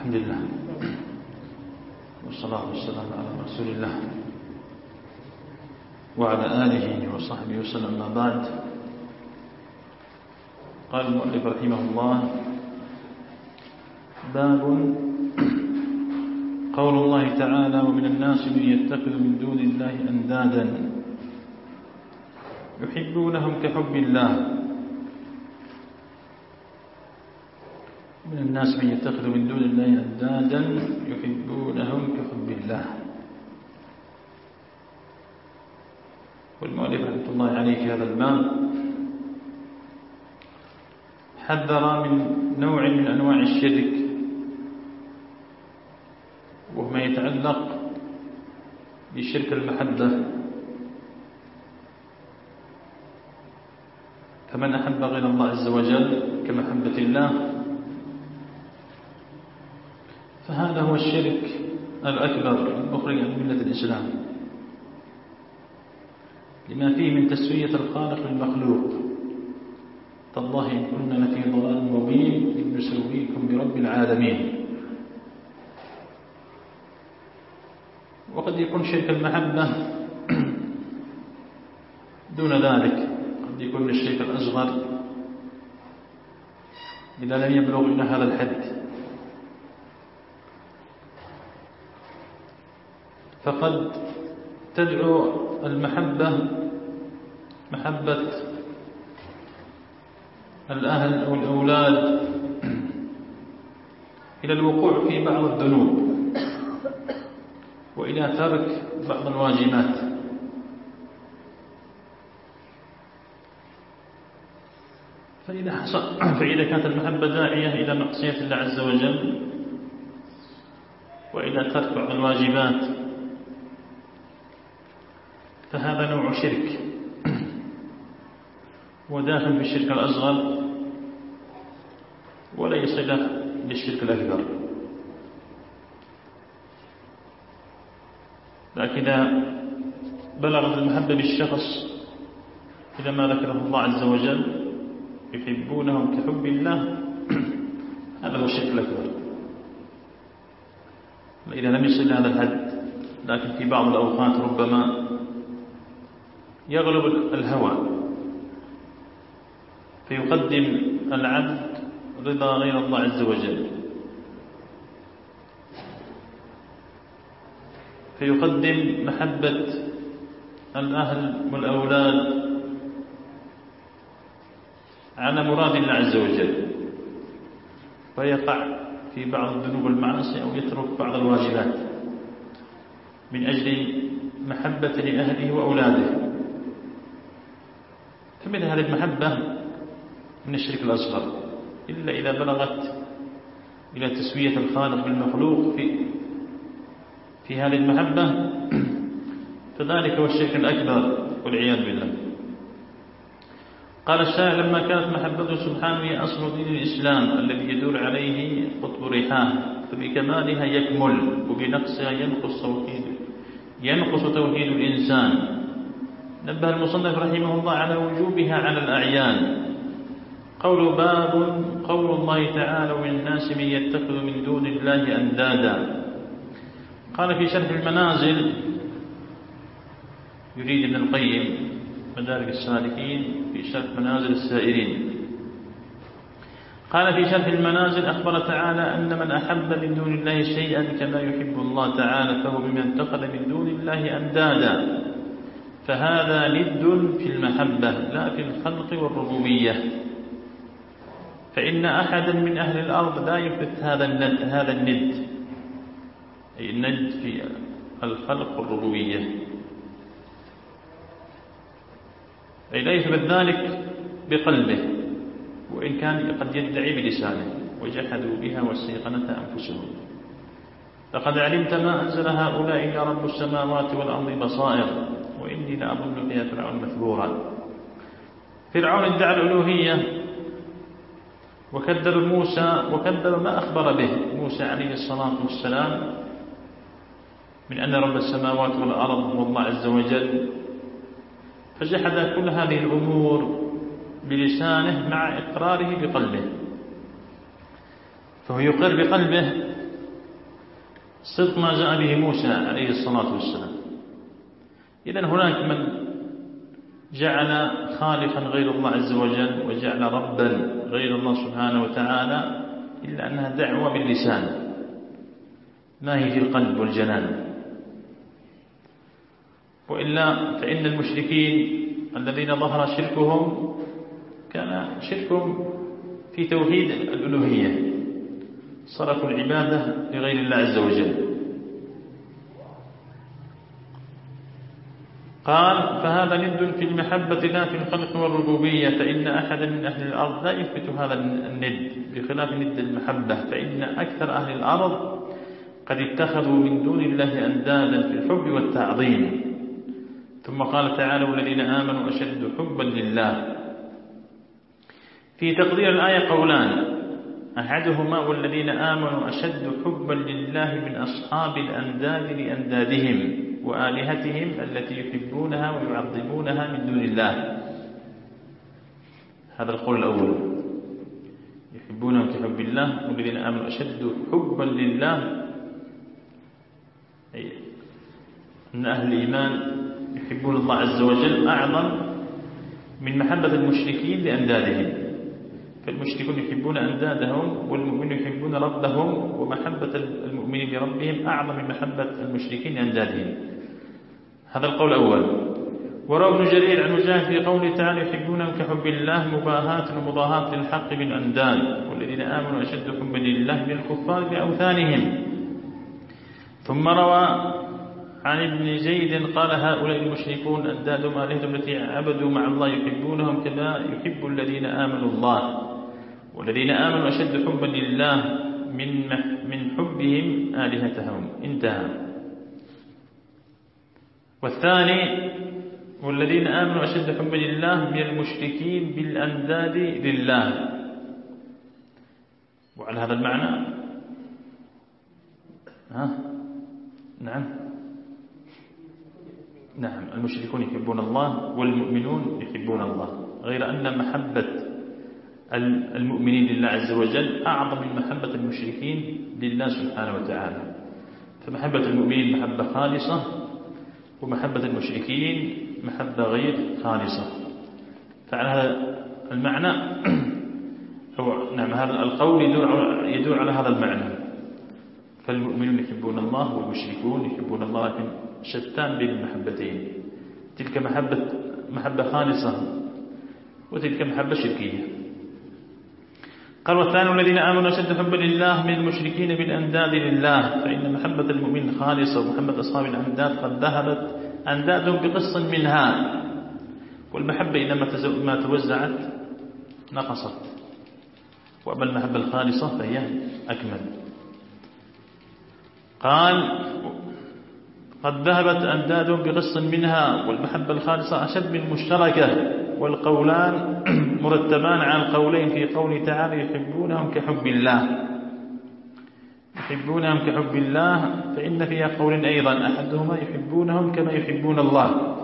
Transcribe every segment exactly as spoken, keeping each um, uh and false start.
الحمد لله والصلاة والسلام على رسول الله وعلى آله وصحبه وسلم. ما بعد، قال المؤلف رحمه الله: باب قول الله تعالى: ومن الناس من يتخذ من دون الله أندادا يحبونهم كحب الله. من الناس من يتخذ من دون الله أندادا يحبونهم كحب الله. والمؤلف رحمة الله عليه في هذا الباب حذر من نوع من أنواع الشرك، وهو ما يتعلق بشرك المحبة. فمن أحب غير الله عز وجل كمحبة الله فهذا هو الشرك الأكبر المخرج عن ملة الإسلام، لما فيه من تسوية الخالق للمخلوق. تالله إن كنا لفي ضلال مبين إذ نسويكم برب العالمين. وقد يكون شرك المحبة دون ذلك، قد يكون الشرك الأصغر إذا لم يبلغ إلى هذا الحد. فقد تدعو المحبة محبة الأهل أو الأولاد إلى الوقوع في بعض الذنوب وإلى ترك بعض الواجبات. فإذا, حصل فإذا كانت المحبة داعية إلى معصية الله عز وجل وإلى ترك بعض الواجبات فهذا نوع شرك وداخل في الشرك الأصغر وليس له للشرك الأكبر. لكن إذا بلغت المحبة بالشخص إلى ما ذكره الله عز وجل يحبونهم كحب الله هذا هو الشرك الأكبر. إذا لم يصل هذا الحد، لكن في بعض الأوقات ربما يغلب الهوى فيقدم العبد رضا غير الله عز وجل، فيقدم محبة الأهل والأولاد على مراد الله عز وجل، فيقع في بعض الذنوب والمعاصي أو يترك بعض الواجبات من أجل محبة لأهله وأولاده. فمن هذه المحبة من الشرك الأصغر، إلا إذا بلغت إلى تسوية الخالق بالمخلوق في في هذه المحبة فذلك هو الشرك الأكبر والعياذ بالله. قال الشاعر: لما كانت محبته سبحانه هي أصل دين الإسلام الذي يدور عليه قطب ريحاه، فبكمالها يكمل وبنقصها ينقص توحيد ينقص توحيد الإنسان. نبه المصنف رحمه الله على وجوبها على الأعيان. قول باب قول الله تعالى: ومن الناس من يتخذ من دون الله أندادا. قال في شرح المنازل، يريد ابن القيم مدارج السالكين في شرح منازل السائرين، قال في شرح المنازل: أخبر تعالى أن من أحب من دون الله شيئا كما يحب الله تعالى فهو ممن اتخذ من دون الله أندادا، فهذا ند في المحبة لا في الخلق والربوبية. فإن أحدا من أهل الأرض لا يثبت هذا الند هذا الند أي الند في الخلق والربوبية، أي لا يثبت ذلك بقلبه، وإن كان قد يدعي بلسانه. وجحدوا بها واستيقنتها أنفسهم. لقد علمت ما أنزل هؤلاء إلا رب السماوات والأرض بصائر وإني لأظنك يا فرعون مثبورا. فرعون ادعى الألوهية وكذب موسى وكذب ما أخبر به موسى عليه الصلاة والسلام من أن رب السماوات والأرض هو الله عز وجل، فجحد كل هذه الأمور بلسانه مع إقراره بقلبه. فهو يقر بقلبه صدق ما جاء به موسى عليه الصلاة والسلام. إذن هناك من جعل خالقا غير الله عز وجل وجعل ربا غير الله سبحانه وتعالى، إلا أنها دعوة باللسان ما هي في القلب والجنان. وإلا فإن المشركين الذين ظهر شركهم كان شركهم في توحيد الألوهية، صرفوا العبادة لغير الله عز وجل. قال فهذا ند في المحبة لا في الخلق والربوبية، فإن أحدا من أهل الأرض لا يثبت هذا الند، بخلاف ند المحبة، فإن أكثر أهل الأرض قد اتخذوا من دون الله أندادا في الحب والتعظيم. ثم قال تعالى والذين آمنوا أشد حبا لله. في تقدير الآية قولان، أحدهما والذين آمنوا أشد حبا لله من أصحاب الأنداد لأندادهم وآلهتهم التي يحبونها ويعظمونها من دون الله. هذا القول الأول، يحبونهم كحب الله، والذين آمنوا أشد حبا لله، أي أن أهل الإيمان يحبون الله عز وجل أعظم من محبة المشركين لأندادهم. فالمشركون يحبون أندادهم والمؤمنون يحبون ربهم، ومحبة المؤمنين لربهم أعظم من محبة المشركين لأندادهم. هذا القول الأول. وروى ابن جرير عن مجاهد في قوله تعالى يحبونهم كحب الله مباهاة ومضاهاة للحق من أنداد، والذين آمنوا أشد حبا لله من الكفار بأوثانهم. ثم روى عن ابن زيد قال هؤلاء المشركون أندادهم آلهتهم التي عبدوا مع الله يحبونهم كما يحب الذين آمنوا الله، والذين آمنوا أشد حبا لله من من حبهم آلهتهم. انتهى. والثاني والذين آمنوا أشد حبا لله من المشركين بالأنداد لله. وعلى هذا المعنى ها نعم نعم المشركون يحبون الله والمؤمنون يحبون الله، غير أن محبة المؤمنين لله عز وجل أعظم من محبة المشركين لله سبحانه وتعالى. فمحبة المؤمنين محبة خالصة، ومحبة المشركين محبة غير خالصة. فعلى هذا المعنى أو نعم هذا القول يدل على هذا المعنى. فالمؤمنون يحبون الله والمشركون يحبون الله، لكن شتان بين المحبتين، تلك محبة محبة خالصة وتلك محبة شركية. قال والثاني الذين آمنوا أشد حبا لله من المشركين بالأنداد لله، فإن محبة المؤمن خالصة، ومحبة أصحاب الأنداد قد ذهبت أندادهم بقسط منها، والمحبة إذا ما توزعت نقصت، وأما المحبة الخالصة فهي أكمل. قال قد ذهبت أندادهم بقسط منها، والمحبة الخالصة أشد من المشتركة، والقولان مرتبان على القولين في قوله تعالى يحبونهم كحب الله. يحبونهم كحب الله فإن فيها قول أيضا، أحدهما يحبونهم كما يحبون الله،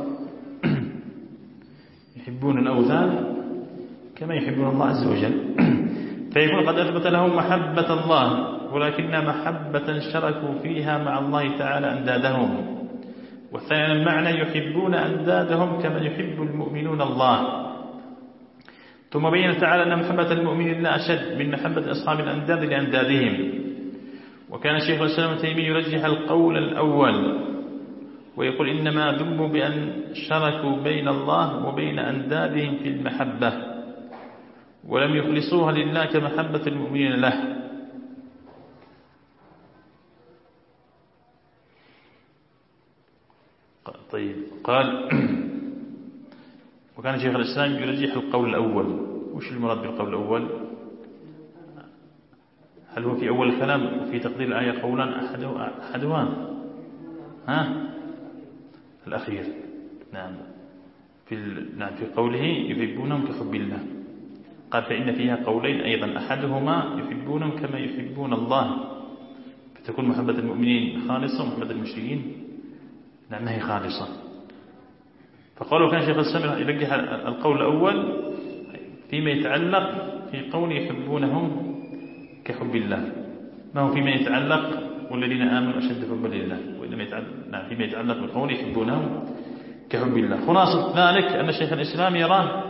يحبون الأوثان كما يحبون الله عز وجل. فيكون قد أثبت لهم محبة الله، ولكن محبة شركوا فيها مع الله تعالى أندادهم. والثاني المعنى يحبون أندادهم كما يحب المؤمنون الله. ثم بين تعالى أن محبة المؤمنين لا أشد من محبة أصحاب الأنداد لأندادهم. وكان شيخ الإسلام ابن تيمية يرجح القول الأول، ويقول إنما ذموا بأن شركوا بين الله وبين أندادهم في المحبة، ولم يخلصوها لله كمحبة المؤمنين له. طيب قال وكان شيخ الإسلام يرجح القول الأول. وش المراد بالقول الأول؟ هل هو في أول الكلام وفي تقدير الآية قولان أحدهما ها الأخير؟ نعم في نعم في قوله يحبونهم كحب الله. قال فإن فيها قولين أيضا، أحدهما يحبونهم كما يحبون الله، فتكون محبة المؤمنين خالصة، ومحبة المشركين نعم هي خالصة. فقالوا كان شيخ الإسلام يرجح القول الأول فيما يتعلق في قول يحبونهم كحب الله، ما هو فيما يتعلق والذين آمنوا أشد حبا لله، وإنما يتعلق فيما يتعلق بالقول يحبونهم كحب الله. خلاصة ذلك أن شيخ الإسلام يرى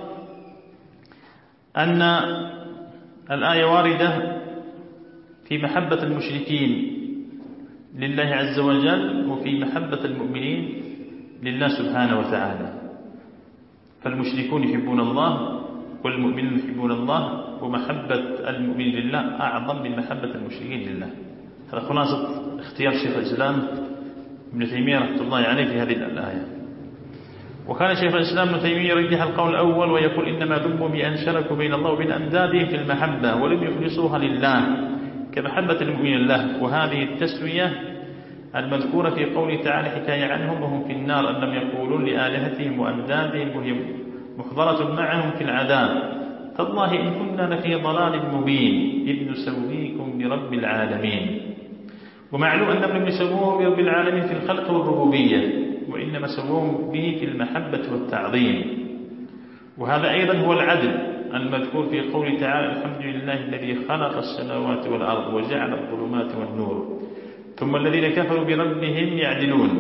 أن الآية واردة في محبة المشركين لله عز وجل وفي محبة المؤمنين لله سبحانه وتعالى. فالمشركون يحبون الله والمؤمنون يحبون الله، ومحبة المؤمنين لله أعظم من محبة المشركين لله. هذا خلاصة اختيار شيخ الإسلام ابن تيمية رحمة الله عليه في هذه الآية. وكان شيخ الإسلام ابن تيمية يرجح القول الأول ويقول إنما ذموا بأن شركوا بين الله وبين أندادهم في المحبة ولم يخلصوها لله كمحبة المؤمنين لله. وهذه التسوية المذكورة في قوله تعالى حكاية عنهم وهم في النار أنهم يقولون لآلهتهم وأندادهم وهي محضرة معهم في العذاب تالله إن كنا لفي ضلال مبين إذ نسويكم برب العالمين. ومعلوم أنهم لم يسووه برب العالمين في الخلق والربوبية، وإنما سووهم به في المحبة والتعظيم. وهذا أيضا هو العدل المذكور في قوله تعالى الحمد لله الذي خلق السماوات والأرض وجعل الظلمات والنور ثم الذين كفروا بربهم يعدلون.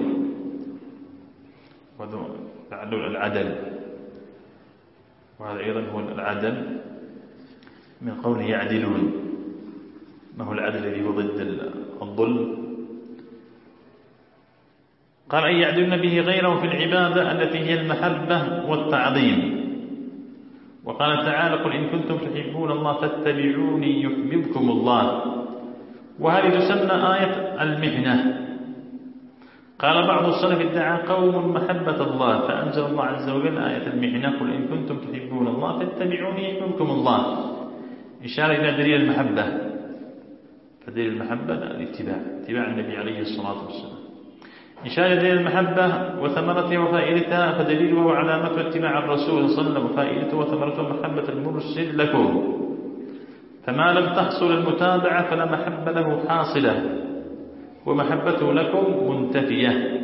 وهذا العدل، وهذا أيضا هو العدل من قوله يعدلون. ما هو العدل الذي هو ضد الظلم؟ قال أن يعدلون به غيره في العبادة التي هي المحبة والتعظيم. وقال تعالى قل إن كنتم تحبون الله فاتبعوني يحببكم الله. وهذه تسمى آية المحنة. قال بعض السلف ادعى قوم محبة الله فأنزل الله عز وجل آية المحنة قل إن كنتم تحبون الله فاتبعوني يحببكم الله، إشارة إلى دليل المحبة. فدليل المحبة الاتباع، اتباع النبي عليه الصلاة والسلام. إشارة دليل المحبة وثمرتها وفائدتها، فدليله وعلامته اتباع الرسول صلى الله عليه وسلم وفائدته وثمرته محبة المرسل لكم. فما لم تحصل المتابعة فلا محبة له حاصلة ومحبته لكم منتفية.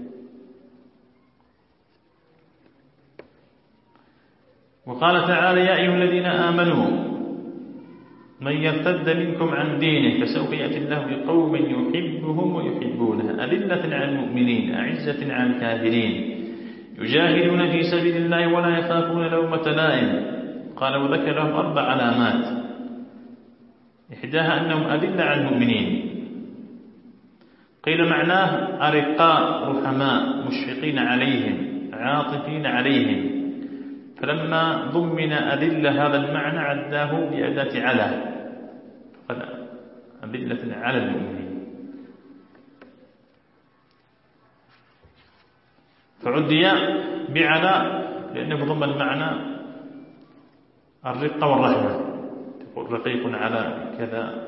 وقال تعالى يا أيها الذين آمنوا من يرتد منكم عن دينه فسوف يأتي الله بقوم يحبهم ويحبونه أذلة على المؤمنين أعزة على الكافرين يجاهدون في سبيل الله ولا يخافون لومة لائم. قال وذكر لهم أربع علامات، إحداها أنهم أذلة على المؤمنين. قيل معناه أرقاء رحماء مشفقين عليهم عاطفين عليهم، فلما ضمن أذلة هذا المعنى عداه بأداة على، قال أذلة على المؤمنين. فعدي بعلى لأنه ضمن معنى الرقة والرحمة. تقول رقيق على كذا،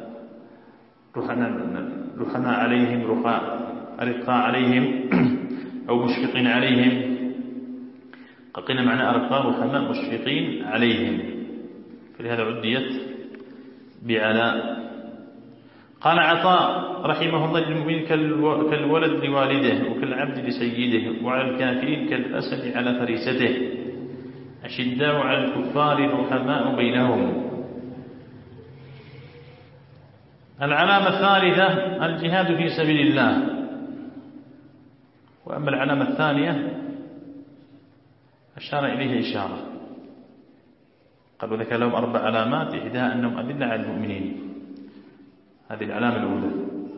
رحماء عليهم، رقاء أرقاء عليهم أو مشفقين عليهم. قلنا معنى أرقاء رحماء مشفقين عليهم، فلهذا عديت بعلاء. قال عطاء رحمه الله للمؤمن كالولد لوالده وكالعبد لسيده، وعلى الكافرين كالأسد على فريسته، أشداء على الكفار رحماء بينهم. العلامة الثالثة الجهاد في سبيل الله. وأما العلامة الثانية أشار إليه إشارة، قد وذكر لهم أربع علامات، إحداها أنهم أذلة على المؤمنين، هذه العلامة الأولى.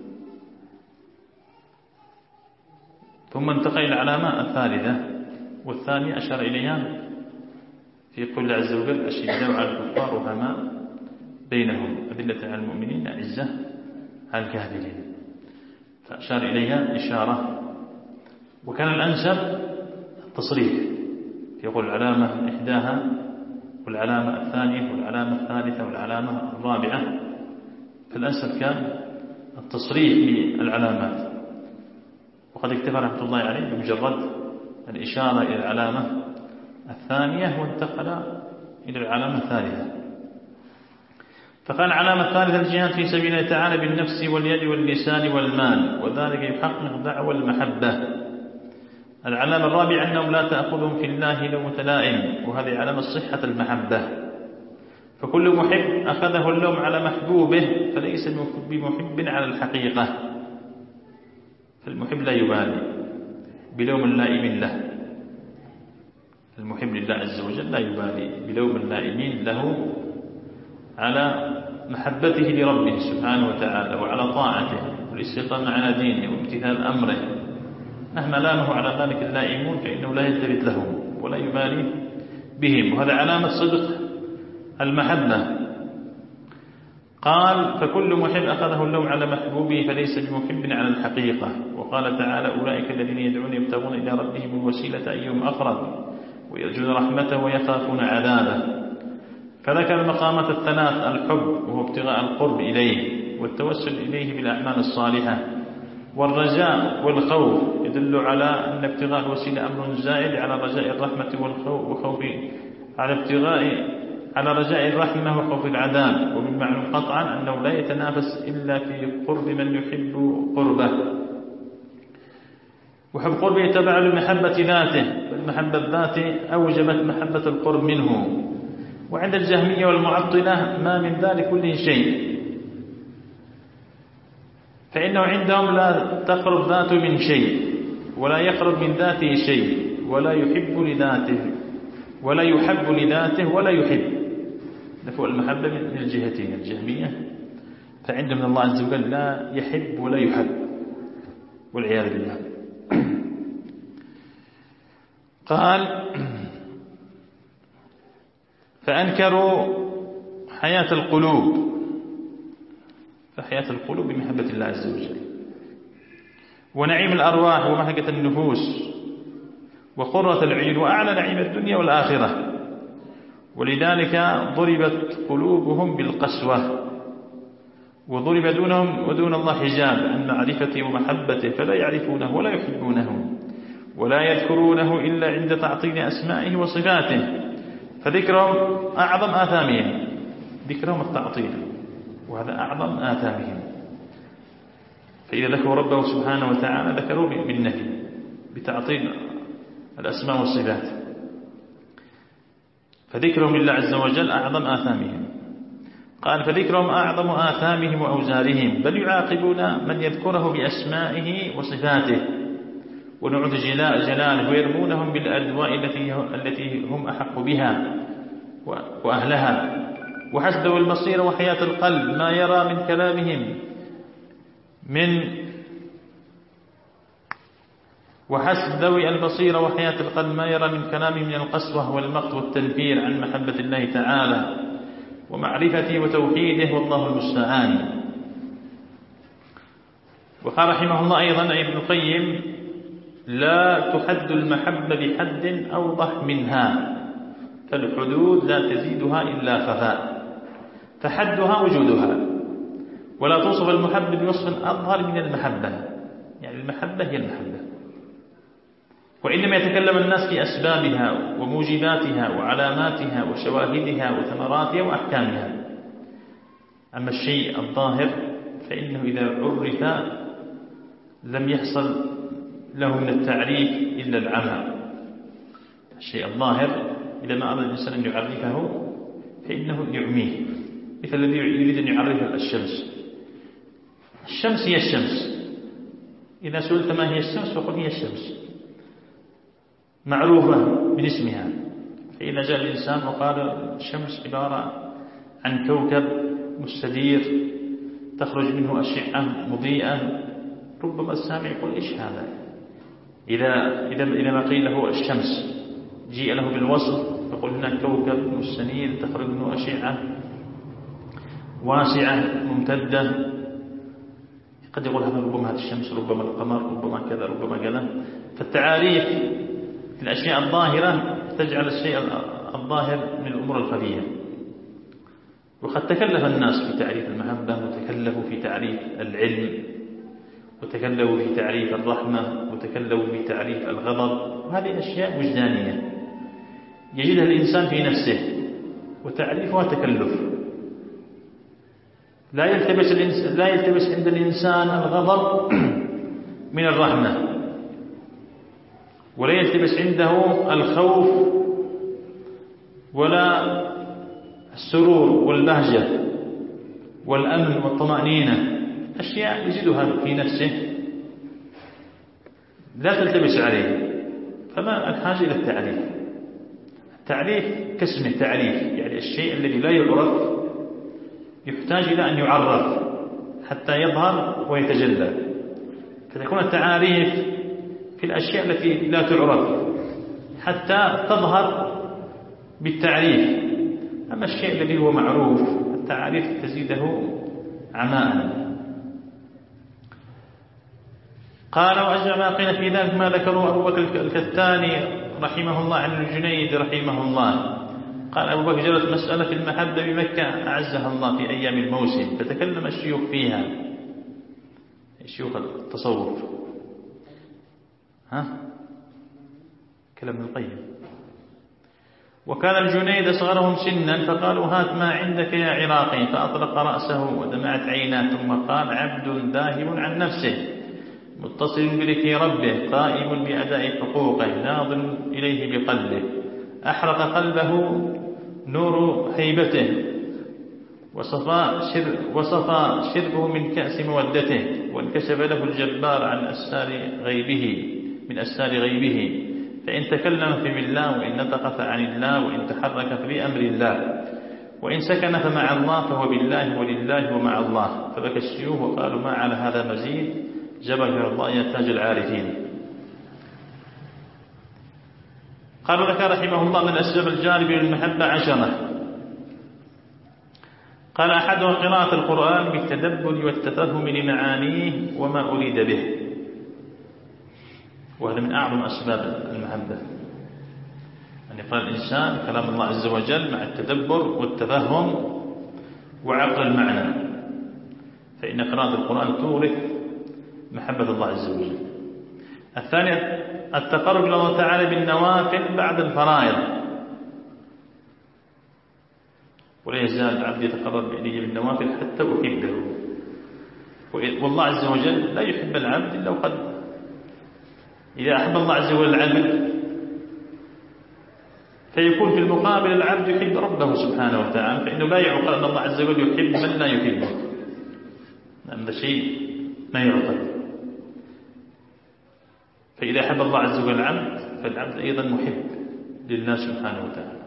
ثم انتقل إلى العلامة الثالثة والثانية أشار إليها في قول الله عز وجل أشداء على الكفار رحماء بينهم أذلة على المؤمنين أعزة على الكافرين، فأشار إليها إشارة. وكان الأنسب التصريح، يقول العلامة إحداها والعلامة الثانية والعلامة الثالثة والعلامة الرابعة، فالأنسب كان التصريح بالعلامات. وقد اكتفى رحمة الله عليه بمجرد الإشارة إلى العلامة الثانية وانتقل إلى العلامة الثالثة. فقال العلامة الثالثة الجهاد في سبيل الله تعالى بالنفس واليد واللسان والمال، وذلك يحقق دعوى المحبة. العلامة الرابعة أنهم لا تأخذهم في الله لومة لائم، وهذه علامة صحة المحبة. فكل محب أخذه اللوم على محبوبه فليس بمحب على الحقيقة، فالمحب لا يبالي بلوم اللائم له، المحب لله عز وجل لا يبالي بلوم اللائمين له على محبته لربه سبحانه وتعالى وعلى طاعته والاستقامة على دينه وامتثال أمره. مهما لامه على ذلك اللائمون فإنه لا يلتفت لهم ولا يبالي بهم، وهذا علامة صدق المحبة. قال فكل محب أخذه اللوم على محبوبه فليس بمحب على الحقيقة. وقال تعالى أولئك الذين يدعون يبتغون إلى ربهم الوسيلة أيهم أقرب ويرجون رحمته ويخافون عذابه. فذكر المقامات الثلاث: الحب وهو ابتغاء القرب إليه والتوسل إليه بالأعمال الصالحة، والرجاء والخوف يدل على أن ابتغاء الوسيلة أمر زائد على رجاء الرحمة والخوف وخوف على ابتغاء على رجاء الرحمة وخوف العذاب. وبالمعنى قطعا أنه لا يتنافس إلا في قرب من يحب قربه، وحب قربه يتبع لمحبة ذاته، فالمحبة الذات أوجبت محبة القرب منه. وعند الجهمية والمعطلة ما من ذلك كله شيء، فإنه عندهم لا تقرب ذاته من شيء ولا يقرب من ذاته شيء ولا يحب لذاته ولا يحب لذاته ولا يحب. نفوا المحبة من الجهتين. الجهمية فعندهم من الله عز وجل لا يحب ولا يحب والعياذ بالله. قال فأنكروا حياة القلوب، فحياة القلوب بمحبة الله عز وجل، ونعيم الأرواح ومحقة النفوس وقرة العين وأعلى نعيم الدنيا والآخرة. ولذلك ضربت قلوبهم بالقسوة وضرب دونهم ودون الله حجاب عن معرفته ومحبته، فلا يعرفونه ولا يحبونه ولا يذكرونه إلا عند تعطيل أسمائه وصفاته. فذكرهم أعظم آثامهم، ذكرهم التعطيل، وهذا أعظم آثامهم. فإذا ذكروا ربه سبحانه وتعالى ذكروا بالنفي بتعطيل الأسماء والصفات، فذكرهم لله عز وجل أعظم آثامهم. قال فذكرهم أعظم آثامهم وأوزارهم، بل يعاقبون من يذكره بأسمائه وصفاته ونعوذ جلاله، ويرمونهم بالأدواء التي هم أحق بها وأهلها. وحسدوا المصير وحياة القلب ما يرى من كلامهم من وحسب ذوي البصير وحياة القلب ما يرى من كلامه من القسوة والمقت والتنفير عن محبة الله تعالى ومعرفته وتوحيده، والله المستعان. وقال رحمه الله أيضا ابن القيم لا تحد المحبة بحد أوضح منها، فالحدود لا تزيدها إلا خفاء، فحدها وجودها، ولا توصف المحبة بوصف أظهر من المحبة، يعني المحبة هي المحبة. وإنما يتكلم الناس في أسبابها وموجباتها وعلاماتها وشواهدها وثمراتها وأحكامها. أما الشيء الظاهر فإنه إذا عرف لم يحصل له من التعريف إلا العمى. الشيء الظاهر إذا ما أراد الإنسان أن يعرفه فإنه يعميه، مثل الذي يريد أن يعرف الشمس. الشمس هي الشمس، إذا سئلت ما هي الشمس فقل هي الشمس، معروفة من اسمها. فإذا جاء الإنسان وقال الشمس عبارة عن كوكب مستدير تخرج منه أشعة مضيئة، ربما السامع يقول إيش هذا؟ إذا إذا إذا ما قيل له الشمس جيء له بالوصف فقل هناك كوكب مستنير تخرج منه أشعة واسعة ممتدة، قد يقول هذا ربما هذه الشمس، ربما القمر، ربما كذا، ربما كذا. فالتعاريف في الأشياء الظاهرة تجعل الشيء الظاهر من الأمور الخفية. وقد تكلف الناس في تعريف المحبة، وتكلفوا في تعريف العلم، وتكلفوا في تعريف الرحمة، وتكلفوا في تعريف الغضب، وهذه أشياء وجدانية يجدها الإنسان في نفسه، وتعريفها تكلف. لا يلتبس لا يلتبس عند الإنسان الغضب من الرحمة، ولا يلتبس عنده الخوف ولا السرور والبهجة والأمن والطمأنينة، أشياء يجدها في نفسه لا تلتبس عليه، فما الحاجة إلى التعريف. التعريف كاسمه تعريف، يعني الشيء الذي لا يعرف يحتاج إلى أن يعرف حتى يظهر ويتجلى، فتكون التعاريف في الأشياء التي لا تعرف حتى تظهر بالتعريف. أما الشيء الذي هو معروف التعاريف تزيده عماء. قال وأجمع ما قيل في ذلك ما ذكره أبو بكر الكتاني رحمه الله عن الجنيد رحمه الله قال أبو بكر جرت مسألة المحبة بمكة أعزها الله في أيام الموسم، فتكلم الشيوخ فيها، الشيوخ التصوف، ها كلام ابن القيم. وكان الجنيد أصغرهم سنا فقالوا هات ما عندك يا عراقي، فأطلق رأسه ودمعت عيناه ثم قال عبد ذاهب عن نفسه متصل بذكر ربه قائم بأداء حقوقه ناظر إليه بقلبه، أحرق قلبه نور هيبته وصفى, شر وصفى شربه من كأس مودته، وانكشف له الجبار عن أسرار غيبه من أسرار غيبه، فإن تكلم فبالله وإن نطق فعن الله وإن تحرك فبأمر الله وإن سكن فمع الله فهو بالله ولله ومع الله. فبكى الشيوخ وقالوا ما على هذا مزيد جبر الله يا تاج العارفين. قال لك رحمه الله من أسباب الجانب للمحبة عشرة. قال أحدها قراءة القرآن بالتدبر والتفهم لمعانيه وما أريد به، وهذا من أعظم أسباب المحبة أن يقرأ الإنسان كلام الله عز وجل مع التدبر والتفهم وعقل المعنى، فإن قراءة القرآن تورث محبة الله عز وجل. الثانية التقرب إلى الله تعالى بالنوافل بعد الفرائض، ولا يزال العبد يتقرب إليه بالنوافل حتى أحبه، والله عز وجل لا يحب العبد إلا وقد إذا أحب الله عز وجل العبد فيكون في المقابل العبد يحب ربه سبحانه وتعالى، فإنه لا يعقل أن الله عز وجل يحب من لا يحبه، هذا شيء ما يعقل. فإذا أحب الله عز وجل العبد فالعبد أيضا محب لله سبحانه وتعالى.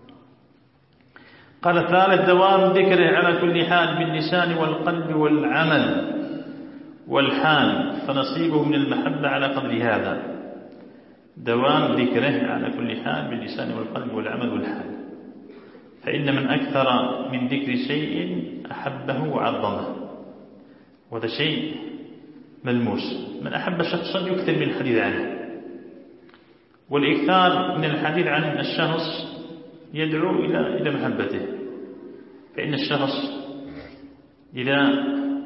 قال الثالث دوام ذكره على كل حال باللسان والقلب والعمل والحال، فنصيبه من المحبة على قدر هذا. دوام ذكره على كل حال باللسان والقلب والعمل والحال، فإن من أكثر من ذكر شيء أحبه وعظمه، وهذا شيء ملموس. من أحب شخصا يكثر من الحديث عنه، والإكثار من الحديث عن الشخص يدعو إلى إلى محبته، فإن الشخص إذا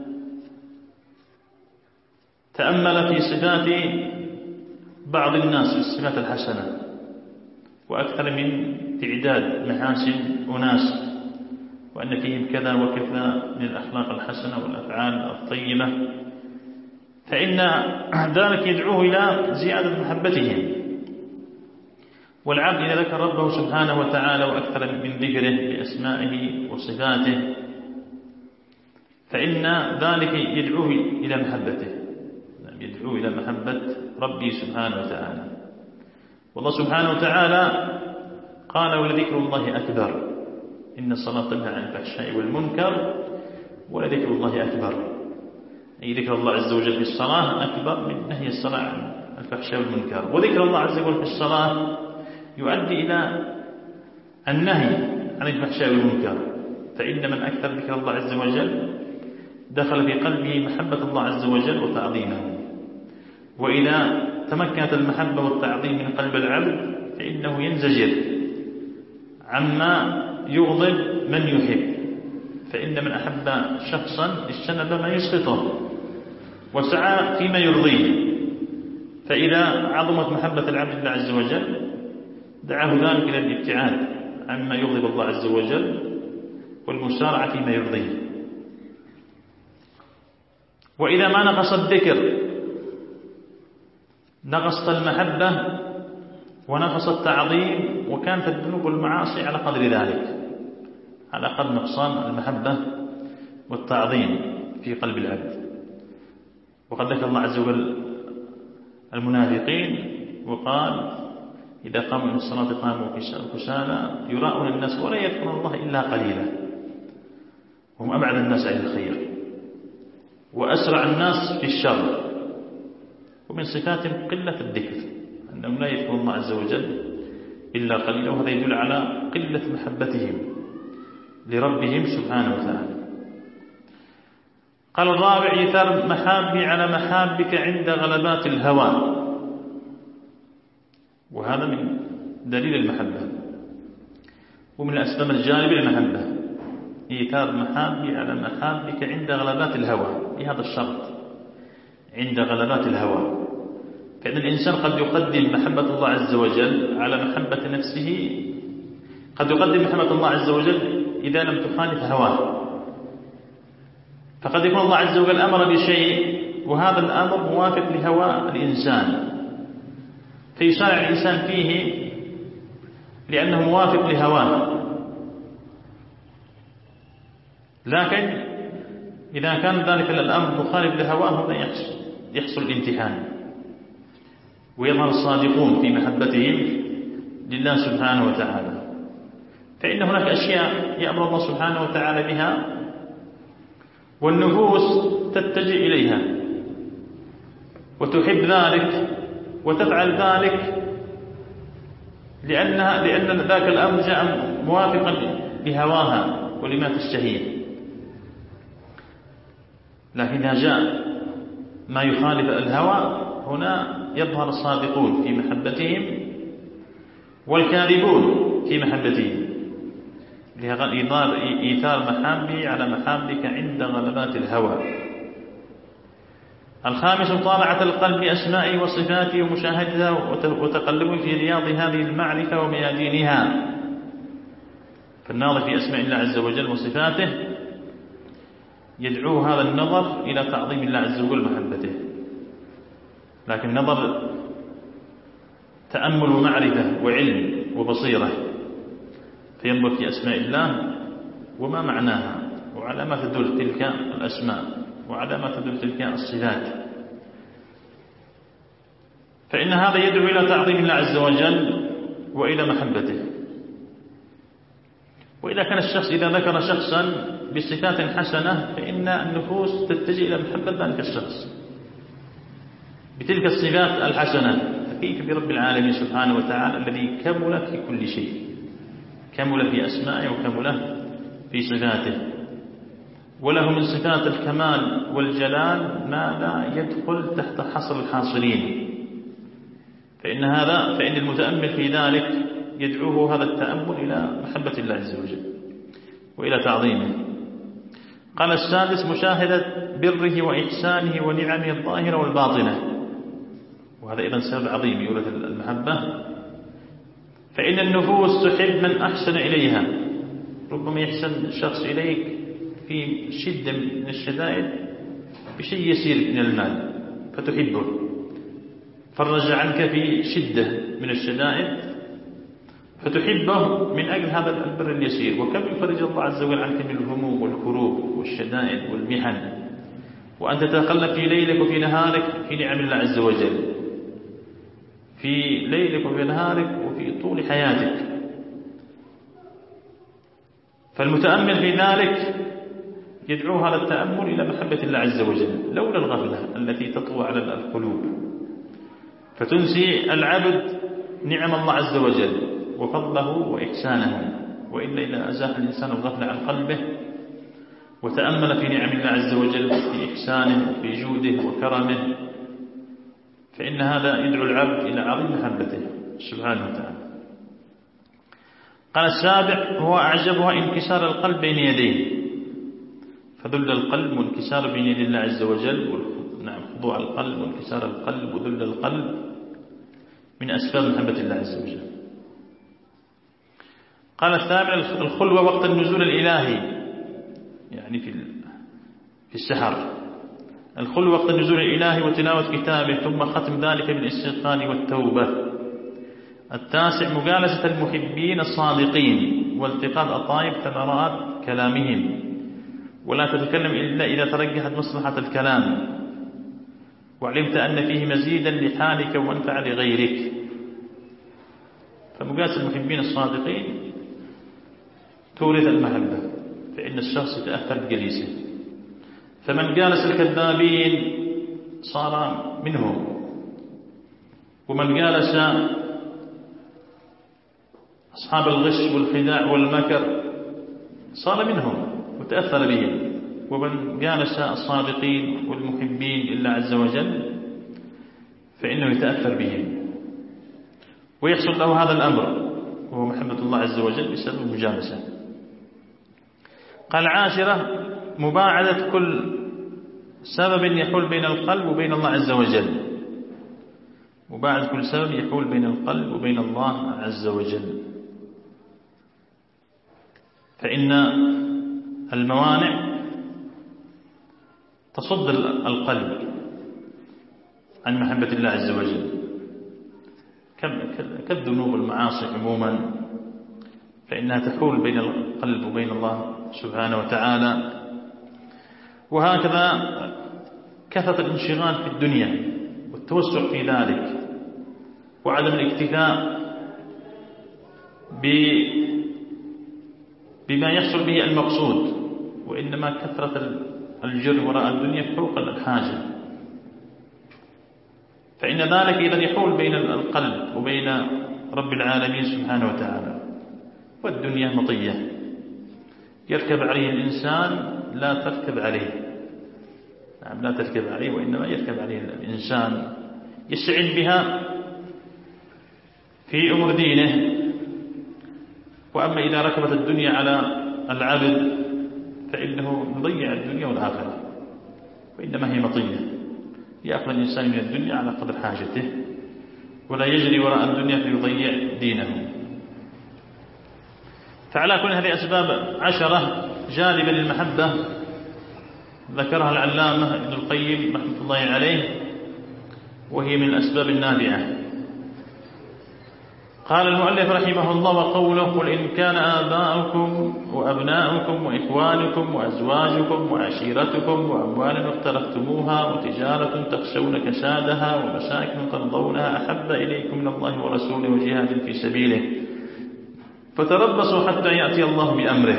تأمل في صفات بعض الناس الصفات الحسنة وأكثر من تعداد محاسن أناس وأن فيهم كذا وكذا من الأخلاق الحسنة والأفعال الطيبة، فإن ذلك يدعوه إلى زيادة محبتهم. والعبد إذا ذكر ربه سبحانه وتعالى وأكثر من ذكره بأسمائه وصفاته فإن ذلك يدعوه إلى محبته، يدعوه إلى محبة ربه سبحانه وتعالى. والله سبحانه وتعالى قال ولذكر الله أكبر إن الصلاة تنهى عن الفحشاء والمنكر ولذكر الله أكبر، أي ذكر الله عز وجل في الصلاة أكبر من نهي الصلاة عن الفحشاء والمنكر. وذكر الله عز وجل في الصلاة يؤدي إلى النهي عن الفحشاء والمنكر، فإن من أكثر ذكر الله عز وجل دخل في قلبه محبة الله عز وجل وتعظيمه. وإذا تمكنت المحبة والتعظيم من قلب العبد فإنه ينزجر عما يغضب من يحب، فإن من أحب شخصا اجتنب ما يسخطه وسعى فيما يرضيه، فإذا عظمت محبة العبد لله عز وجل دعاه ذلك إلى الابتعاد عما يغضب الله عز وجل والمسارعة فيما يرضيه. وإذا ما نقص الذكر نقصت المحبة ونقص التعظيم، وكانت الذنوب والمعاصي على قدر ذلك، على قدر نقصان المحبة والتعظيم في قلب العبد. وقد ذكر الله عز وجل المنافقين وقال إذا قاموا من الصلاة قاموا كسالى يراءون الناس ولا يذكرون الله إلا قليلا، هم أبعد الناس عن الخير وأسرع الناس في الشر، ومن صفاتهم قلة الذكر، أنهم لا يذكرون الله عز وجل إلا قليلا، وهذا يدل على قلة محبتهم لربهم سبحانه وتعالى. قال الرابع إيثار محابي على محابك عند غلبات الهوى، وهذا من دليل المحبة ومن أسباب الجانب المحبة، إيثار محابي على محابك عند غلبات الهوى، بهذا الشرط عند غلبات الهوى، فإن الإنسان قد يقدم محبة الله عز وجل على محبة نفسه، قد يقدم محبة الله عز وجل إذا لم تخالف هواه، فقد يكون الله عز وجل أمر بشيء وهذا الأمر موافق لهوى الإنسان فيسارع الإنسان فيه لأنه موافق لهواه، لكن إذا كان ذلك الأمر مخالف لهواه هنا يحصل الامتحان ويظهر الصادقون في محبتهم لله سبحانه وتعالى. فإن هناك أشياء يأمر الله سبحانه وتعالى بها والنفوس تتجه إليها وتحب ذلك وتفعل ذلك لأنها لأن ذاك الأمر جاء موافقا لهواها ولما تشتهيه، لكن إذا جاء ما يخالف الهوى هنا يظهر الصادقون في محبتهم والكاذبون في محبتهم، إيثار محابي على محابك عند غلبات الهوى. الخامس مطالعة القلب بأسمائه وصفاته ومشاهدتها وتقلبه في رياض هذه المعرفة وميادينها، فالناظر في أسماء الله عز وجل وصفاته يدعو هذا النظر إلى تعظيم الله عز وجل ومحبته، لكن نظر تأمل ومعرفة وعلم وبصيرة، فينظر في أسماء الله وما معناها وعلى ما تدل تلك الأسماء وعلى ما تدل تلك الصفات، فإن هذا يدعو إلى تعظيم الله عز وجل وإلى محبته. وإذا كان الشخص إذا ذكر شخصا بصفات حسنة فإن النفوس تتجه إلى محبة ذلك الشخص بتلك الصفات الحسنة، فكيف برب العالمين سبحانه وتعالى الذي كمل في كل شيء، كمل في أسمائه وكمل في صفاته، وله من صفات الكمال والجلال ما لا يدخل تحت حصر الحاصلين، فإن هذا فإن المتأمل في ذلك يدعوه هذا التأمل إلى محبة الله عز وجل وإلى تعظيمه. قال السادس مشاهدة بره وإحسانه ونعمه الظاهرة والباطنة، وهذا أيضا سبب عظيم يورث المحبة، فإن النفوس تحب من أحسن إليها، ربما يحسن شخص إليك في شدة من الشدائد بشيء يسير من المال فتحبه، فرج عنك في شدة من الشدائد فتحبه من أجل هذا البر اليسير، وكم يفرج الله عز وجل عنك من الهموم والكروب والشدائد والمحن، وأن تتقلب في ليلك وفي نهارك في نعم الله عز وجل، في ليلك وفي نهارك وفي طول حياتك. فالمتأمل في ذلك يدعو هذا التأمل إلى محبة الله عز وجل، لولا الغفلة التي تطوى على القلوب فتنسي العبد نعم الله عز وجل وفضله وإحسانه، وإلا إذا أزاح الإنسان الغفلة عن قلبه وتأمل في نعم الله عز وجل في إحسانه وفي جوده وكرمه فإن هذا يدعو العبد إلى عظيم محبته سبحانه وتعالى. قال السابع هو أعجبها انكسار القلب بين يديه، فذل القلب وانكسار بين يدي الله عز وجل، نعم خضوع القلب وانكسار القلب وذل القلب من أسباب محبة الله عز وجل. قال الثامن الخلوة وقت النزول الإلهي، يعني في في السحر، الخلوة وقت النزول الإلهي وتلاوة كتابه ثم ختم ذلك بالاستغفار والتوبة. التاسع مجالسة المحبين الصادقين والتقاط أطايب ثمرات كلامهم، ولا تتكلم إلا إذا ترجحت مصلحة الكلام، وعلمت أن فيه مزيدا لحالك ومنفعة لغيرك. فمقاس المحبين الصادقين تورث المحبة، فإن الشخص يتأثر بجليسه. فمن جالس الكذابين صار منهم، ومن جالس أصحاب الغش والخداع والمكر صار منهم وتأثر بهم. ومن جالس الصادقين والمحبين لله عز وجل فإنه يتأثر بهم ويحصل له هذا الأمر، وهو محبة الله عز وجل بسبب المجالسة. قال عاشرة: مباعدة كل سبب يحول بين القلب وبين الله عز وجل. مباعدة كل سبب يحول بين القلب وبين الله عز وجل، فإن الموانع تصد القلب عن محبة الله عز وجل، كالذنوب والمعاصي عموما، فإنها تحول بين القلب وبين الله سبحانه وتعالى. وهكذا كثرة الانشغال في الدنيا والتوسع في ذلك، وعدم الاكتفاء بما يحصل به المقصود، وإنما كثرة الجر وراء الدنيا فوق الحاجة، فإن ذلك إذا يحول بين القلب وبين رب العالمين سبحانه وتعالى. والدنيا مطية يركب عليه الإنسان لا تركب عليه، نعم لا تركب عليه، وإنما يركب عليه الإنسان يستعين بها في أمور دينه. وأما إذا ركبت الدنيا على العبد فإنه يضيع الدنيا والآخرة، وإنما هي مطية يأخذ الإنسان من الدنيا على قدر حاجته، ولا يجري وراء الدنيا فيضيع دينه. فعلى كل هذه أسباب عشرة جالبة للمحبة ذكرها العلامة ابن القيم رحمة الله عليه، وهي من الأسباب النافعة. قال المؤلف رحمه الله: وقوله: قل إن كان آباؤكم وأبناؤكم وإخوانكم وأزواجكم وعشيرتكم وأموال اقترفتموها وتجارة تخشون كسادها ومساكن ترضونها أحب إليكم من الله ورسوله وجهاد في سبيله فتربصوا حتى يأتي الله بأمره.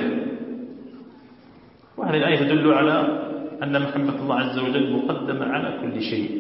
وهذه الآية تدل على أن محبة الله عز وجل مقدمة على كل شيء،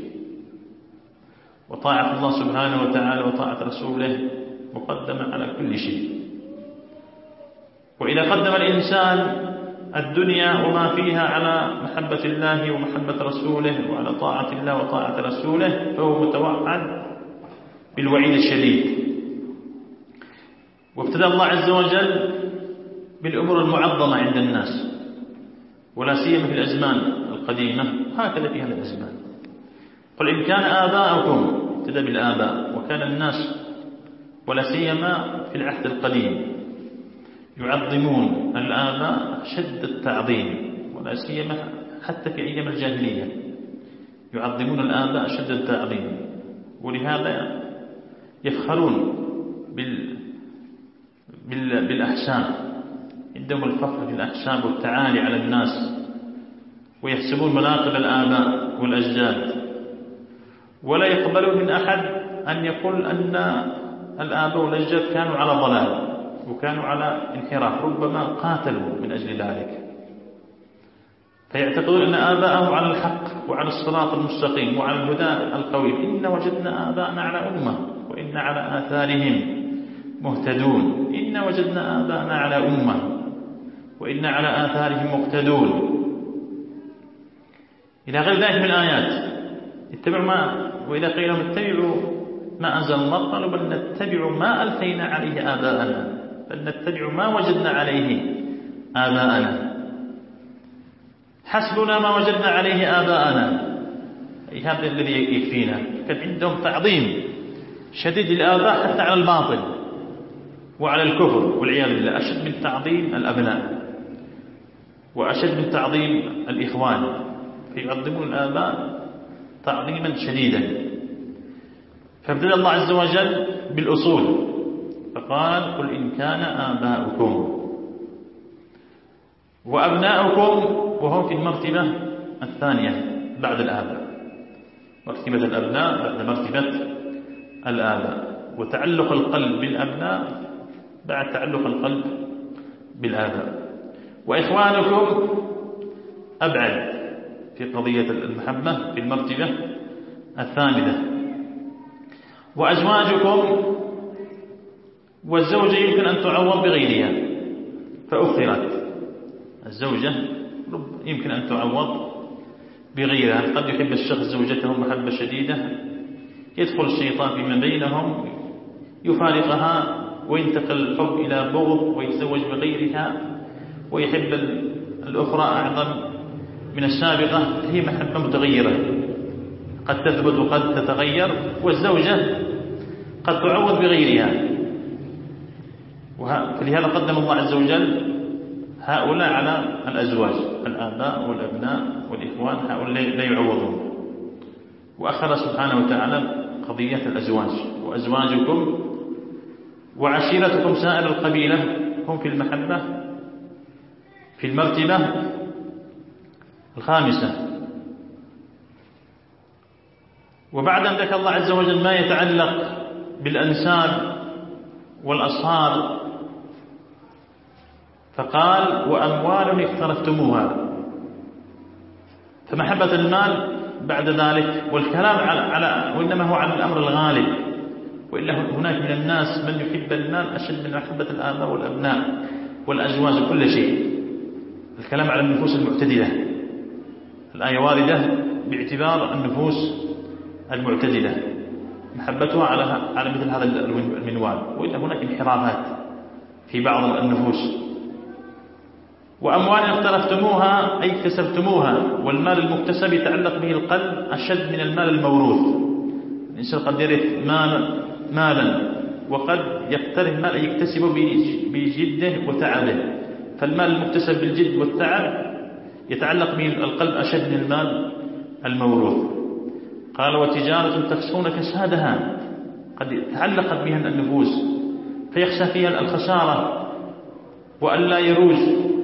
وطاعة الله سبحانه وتعالى وطاعة رسوله مقدمة على كل شيء. وإذا قدم الإنسان الدنيا وما فيها على محبة الله ومحبة رسوله وعلى طاعة الله وطاعة رسوله فهو متوعد بالوعيد الشديد. وابتدأ الله عز وجل بالأمور المعظمة عند الناس، ولا سيما في الأزمان القديمة، هكذا في هذه الأزمان. قل إن كان آباؤكم، ابتدأ بالآباء، وكان الناس ولا سيما في العهد القديم يعظمون الآباء شد التعظيم، ولا سيما حتى في أيام الجاهلية يعظمون الآباء شد التعظيم، ولهذا يفخرون بال بالأحساب، عندهم الفخر بالأحساب والتعالي على الناس، ويحسبون مناقب الآباء والأجداد، ولا يقبلون من أحد أن يقول أن الآباء والأجداد كانوا على ضلال وكانوا على انحراف، ربما قاتلوا من أجل ذلك، فيعتقدون أن آباءهم على الحق وعلى الصراط المستقيم وعلى الهدى القويم. إن وجدنا آباءنا على أمة وإن على آثارهم مهتدون. إن وجدنا آباءنا على أمة وإن على آثارهم مقتدون، إلى غير ذلك من الآيات. اتبعوا ما وإذا قيل لهم اتبعوا ما أنزل الله قالوا بل نتبع ما ألفينا عليه آباءنا، بل نتبع ما وجدنا عليه آباءنا، حسبنا ما وجدنا عليه آباءنا. أي هذا الذي يكفينا. كان عندهم تعظيم شديد للآباء حتى على الباطل وعلى الكفر والعياذ بالله، أشد من تعظيم الأبناء وأشد من تعظيم الإخوان، فيعظمون الآباء تعظيما شديدا. فابتدأ الله عز وجل بالأصول فقال: قل إن كان آباؤكم وأبناؤكم، وهم في المرتبة الثانية بعد الآباء، مرتبة الأبناء بعد مرتبة الآباء، وتعلق القلب بالأبناء بعد تعلق القلب بالآباء. وإخوانكم أبعد في قضية المحبة في المرتبة الثامنة. وأزواجكم، والزوجة يمكن أن تعوض بغيرها فأخرت. الزوجة يمكن أن تعوض بغيرها. قد يحب الشخص زوجته محبة شديدة، يدخل الشيطان فيما بينهم يفارقها وينتقل الحب إلى بغض ويتزوج بغيرها، ويحب الأخرى أعظم من السابقة. هي محبة متغيرة قد تثبت وقد تتغير، والزوجة قد تعوض بغيرها. فلهذا قدم الله عز وجل هؤلاء على الأزواج، الآباء والأبناء والإخوان، هؤلاء لا يعوضون. وأخذ سبحانه وتعالى قضية الأزواج. وأزواجكم وعشيرتكم سائر القبيلة هم في المحبة في المرتبة الخامسة. وبعد أن ذكر الله عز وجل ما يتعلق بالأنساب والأصهار فقال: وأموال اقترفتموها. فمحبة المال بعد ذلك، والكلام على, على وإنما هو على الأمر الغالب، وإلا هناك من الناس من يحب المال أشد من محبة الآباء والأبناء والأزواج كل شيء. الكلام على النفوس المعتدلة، الآية واردة باعتبار النفوس المعتدلة محبتها على على مثل هذا المنوال، وإلا هناك انحرافات في بعض النفوس. وأموال اقترفتموها أي اكتسبتموها، والمال المكتسب يتعلق به القلب أشد من المال الموروث. الإنسان قد يرث مال مالا وقد يقترف مال يكتسبه بجده وتعبه، فالمال المكتسب بالجد والتعب يتعلق به القلب أشد من المال الموروث. قال: وتجارة تخشون كسادها، قد تعلقت بها النفوس فيخشى فيها الخسارة وألا يروج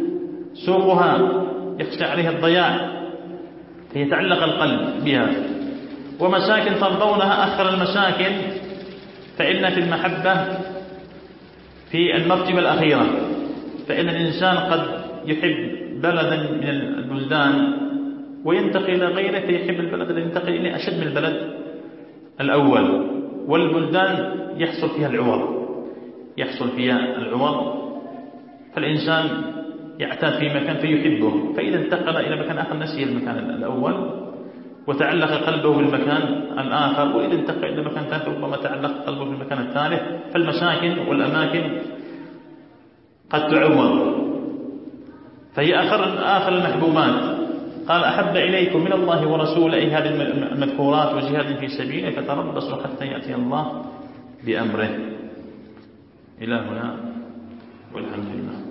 سوقها، يخشى عليها الضياع فيتعلق القلب بها. ومساكن ترضونها، أخر المساكن فإن في المحبة في المرتبة الأخيرة، فإن الإنسان قد يحب بلدا من البلدان وينتقل إلى غيره فيحب البلد الذي ينتقل إليه أشد من البلد الأول. والبلدان يحصل فيها العوض يحصل فيها العوض فالإنسان يعتاد في مكان فيحبه، فإذا انتقل إلى مكان آخر نسي المكان الأول وتعلق قلبه بالمكان الآخر، وإذا انتقل إلى مكان ثالث ربما تعلق قلبه بالمكان الثالث. فالمساكن والأماكن قد تعوض، فهي آخر آخر المحبوبات. قال: أحب إليكم من الله ورسوله، أي هذه المذكورات، وجهاد في سبيله، فتربصوا حتى يأتي الله بأمره. إلى هنا والحمد لله.